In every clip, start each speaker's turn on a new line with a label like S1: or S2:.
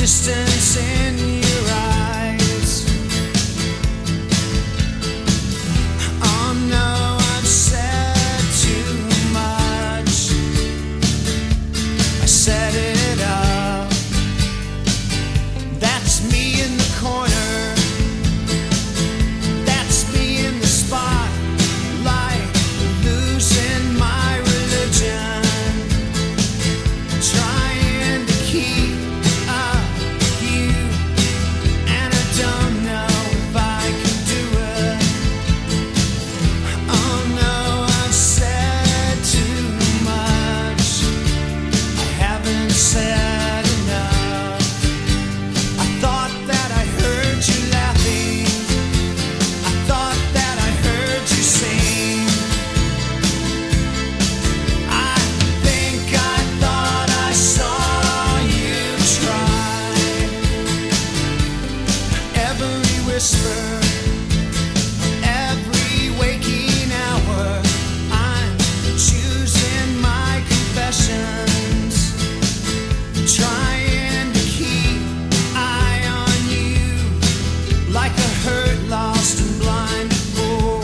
S1: distance in your eyes. Oh no, I've said too much. I set it up. That's me in the corner. That's me in the spotlight, losing my religion, trying to keep up with you, and I don't know if I can do it. Oh no, I've said too much. I haven't said enough. I thought that I heard you laughing. I thought that I heard you sing. I think I thought I saw you try. Every whisper, every waking hour, I'm choosing my confessions, trying to keep eye on you, like a hurt, lost and blind fool.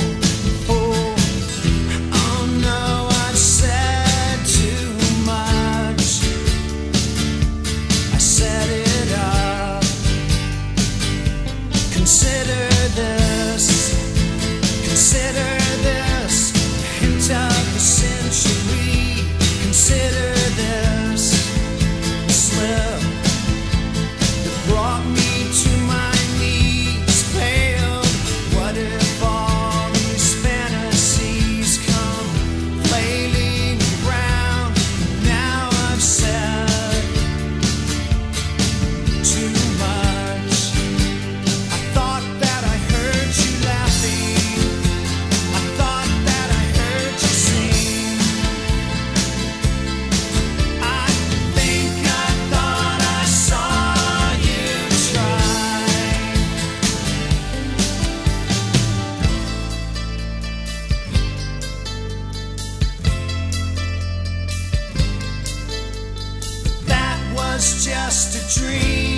S1: Oh no, I've said too much. I set it up. Consider this, hint of the century. Consider this slip that brought me to my knees, paled. What if all these fantasies come flailing around? Now I've said too much. I thought that I heard you laughing. I thought that I heard you sing. I think I thought I saw you try. That was just a dream.